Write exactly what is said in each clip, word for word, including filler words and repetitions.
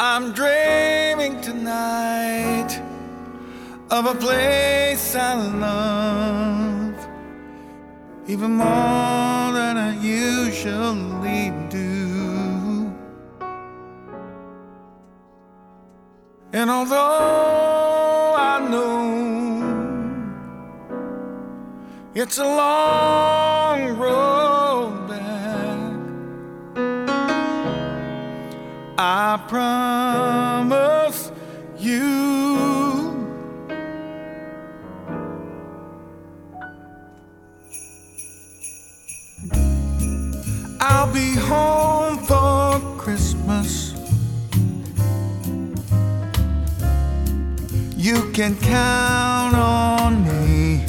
I'm dreaming tonight of a place I love, even more than I usually do. And although I know it's a long road back, I promise you I'll be home for Christmas. You can count on me.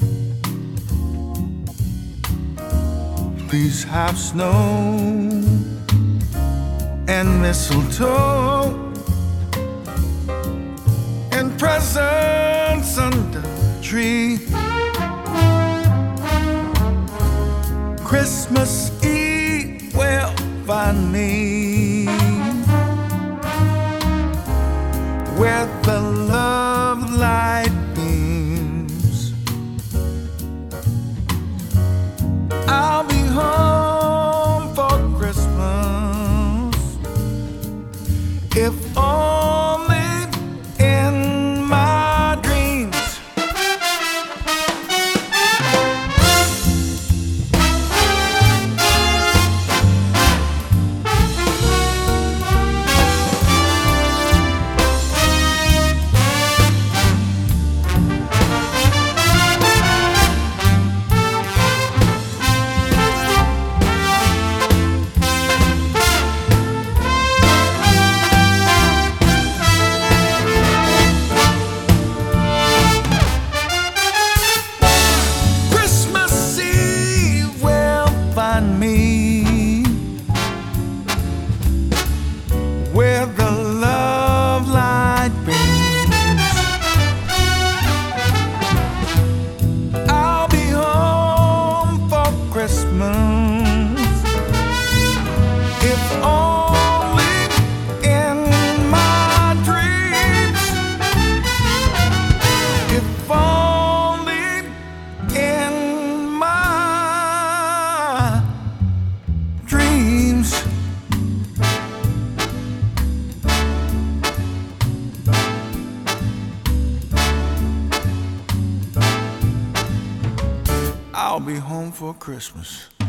Please have snow and mistletoe and presents under the tree. Christmas Eve will find me where the love light beams. I'll be home for Christmas, if only in my dreams. Me where the love light beams. I'll be home for Christmas, if only in my dreams. If only in my dreams. I'll be home for Christmas.